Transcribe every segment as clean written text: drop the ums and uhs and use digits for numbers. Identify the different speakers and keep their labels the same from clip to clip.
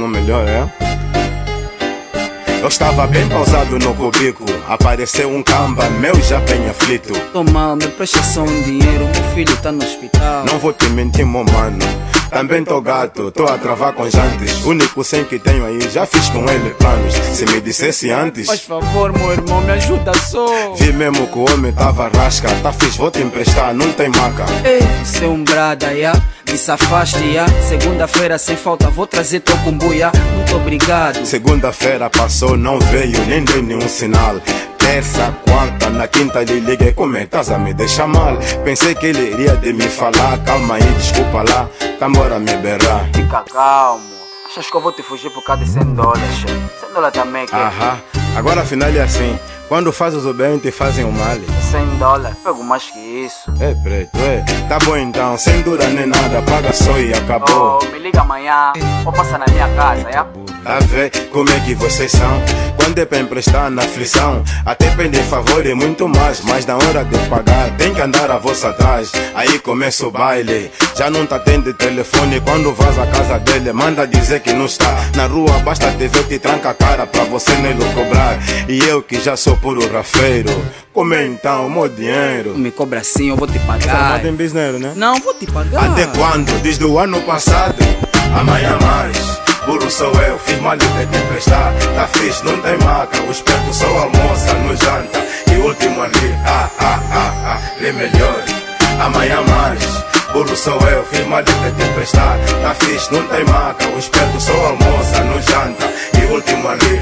Speaker 1: não melhora, é? Eu estava bem pausado no cubico, apareceu um camba, meu já bem aflito.
Speaker 2: Tô mal, me presta só um dinheiro, meu filho tá no hospital.
Speaker 1: Não vou te mentir, meu mano, também tô gato, tô a travar com jantes. Único 100 que tenho aí, já fiz com ele planos. Se me dissesse antes,
Speaker 2: faz favor, meu irmão, me ajuda só.
Speaker 1: Vi mesmo que o homem tava rasca, tá fixe, vou te emprestar, não tem maca.
Speaker 2: Ei, você é um brada, ya, me safaste, ya. Segunda-feira sem falta, vou trazer teu comboio, muito obrigado.
Speaker 1: Segunda-feira passou, não veio, nem deu nenhum sinal. Terça, quarta, na quinta lhe liguei, como é que estás a me deixar mal? Pensei que ele iria de me falar, calma aí, desculpa lá, tá embora me berrar.
Speaker 2: Fica calmo, achas que eu vou te fugir por causa de $100, chefe? $100 também, que
Speaker 1: Aham, agora afinal é assim, quando fazes o bem te fazem o mal.
Speaker 2: $100, pego mais que isso.
Speaker 1: É preto, é, tá bom então, sem dura nem nada, paga só e acabou.
Speaker 2: Oh, me liga amanhã, vou passar na minha casa, ya?
Speaker 1: A ver como é que vocês são. Quando é pra emprestar na aflição, até pedir favor e muito mais. Mas na hora de pagar, tem que andar a vossa atrás. Aí começa o baile, já não tá tendo telefone. Quando vas à casa dele, manda dizer que não está. Na rua basta te ver, te tranca a cara pra você nele cobrar. E eu que já sou puro rafeiro, como é então o meu dinheiro?
Speaker 2: Me cobra assim, eu vou te pagar.
Speaker 1: Formado em business, né?
Speaker 2: Não, vou te pagar.
Speaker 1: Até quando? Desde o ano passado, amanhã mais. Burro sou eu, fiz mal de te emprestar. Tá fixe, não tem maca. O esperto só almoça, no janta. E o último ali, lê melhor. Amanhã mais. Burro sou eu, fiz mal de te emprestar. Tá fixe, não tem maca. O esperto só almoça, no janta. E o último ali,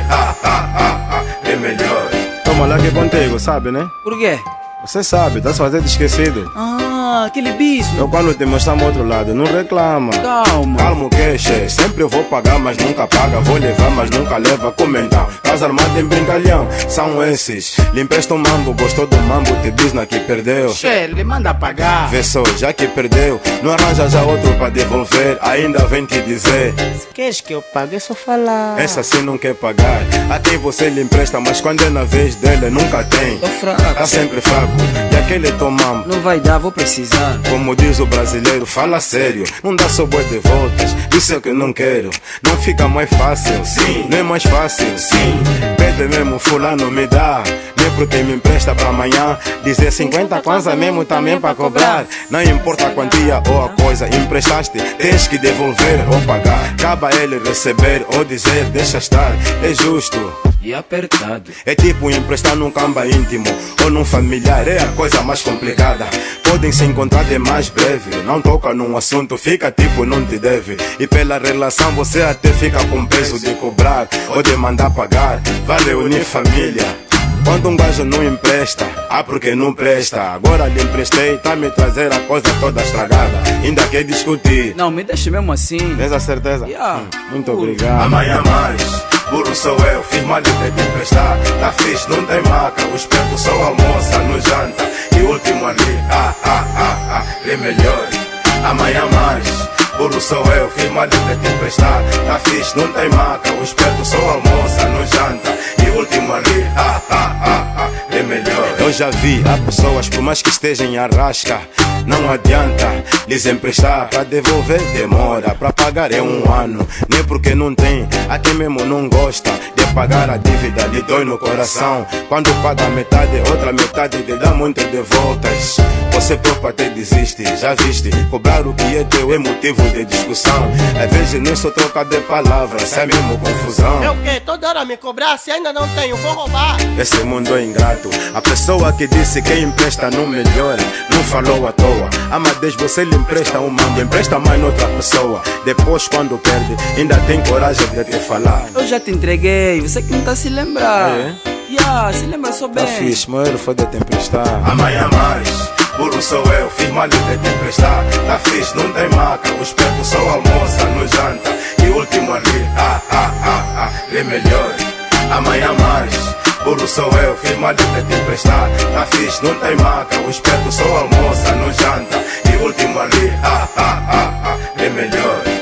Speaker 1: lê melhor. Toma lá que é contigo, sabe, né?
Speaker 2: Por quê?
Speaker 1: Você sabe, tá se fazendo esquecido.
Speaker 2: Aquele bicho.
Speaker 1: Eu quando te mostrar o outro lado, não reclama.
Speaker 2: Calma.
Speaker 1: Calma o que, che? Sempre eu vou pagar, mas nunca paga. Vou levar, mas nunca leva. Como então? Casa armada em brincalhão. São esses. Lhe empresta um mambo, gostou do mambo, te diz na que perdeu.
Speaker 2: Che, ele manda pagar.
Speaker 1: Vê só, já que perdeu, não arranja já outro pra devolver. Ainda vem te dizer.
Speaker 2: Se queres que eu pague, é só falar.
Speaker 1: Essa sim não quer pagar. A quem você lhe empresta, mas quando é na vez dele, nunca tem.
Speaker 2: Tô fraco.
Speaker 1: Tá sempre fraco. E aquele tomambo.
Speaker 2: Não vai dar, vou precisar.
Speaker 1: Como diz o brasileiro, fala sério. Não dá só boi de voltas, isso é o que eu não quero. Não fica mais fácil, sim. Não é mais fácil, sim. Pede mesmo, fulano me dá. Nem porque me empresta pra amanhã. Dizer 50 kwanza mesmo também pra cobrar. Não importa a quantia ou a coisa. Emprestaste, tens que devolver ou pagar. Acaba ele receber ou dizer deixa estar. É justo
Speaker 2: e apertado.
Speaker 1: É tipo emprestar num camba íntimo ou num familiar, é a coisa mais complicada. Podem se encontrar de mais breve. Não toca num assunto, fica tipo não te deve. E pela relação você até fica com peso de cobrar ou de mandar pagar. Vai reunir família. Quando um gajo não empresta, porque não presta. Agora lhe emprestei, tá me trazer a coisa toda estragada. Ainda quer discutir.
Speaker 2: Não, me deixe mesmo assim.
Speaker 1: Tens a certeza?
Speaker 2: Yeah.
Speaker 1: Muito obrigado. Amanhã mais. Burro sou eu, fiz mal de te emprestar. Tá fixe, não tem maca. O esperto só almoça, no janta. E o último ali, lê melhor. Amanhã mais. Burro sou eu, fiz mal de te emprestar. Tá fixe, não tem maca. O esperto só almoça, no janta. E o último ali, lê melhor. Eu já vi, há pessoas por mais que estejam em arrasca. Não adianta lhes emprestar, pra devolver demora, pra pagar é um ano. Nem porque não tem, a quem mesmo não gosta de pagar a dívida, lhe dói no coração. Quando paga metade, outra metade lhe dá muitas de voltas. Você próprio até desiste, já viste. Cobrar o que é teu é motivo de discussão. Às vezes nem só troca de palavras, é mesmo confusão.
Speaker 3: É o que? Toda hora me cobrar, se ainda não tenho, vou roubar.
Speaker 1: Esse mundo é ingrato. A pessoa que disse que empresta não melhora, não falou à toa. Ama Deus, você lhe empresta um mambo, empresta mais noutra pessoa. Depois quando perde, ainda tem coragem de te falar.
Speaker 2: Eu já te entreguei, você que não tá se lembrar. Se lembra só bem.
Speaker 1: Tá fixe, meu foi de te emprestar. Amanhã mais. Burro sou eu, fiz mal de te emprestar. Tá fixe, não tem maca. O esperto só almoça, no janta. E o último ali, lê melhor. Amanhã mais. Burro sou eu, fiz mal de te emprestar. Tá fixe, não tem maca. O esperto só almoça, no janta. E o último ali, lê melhor.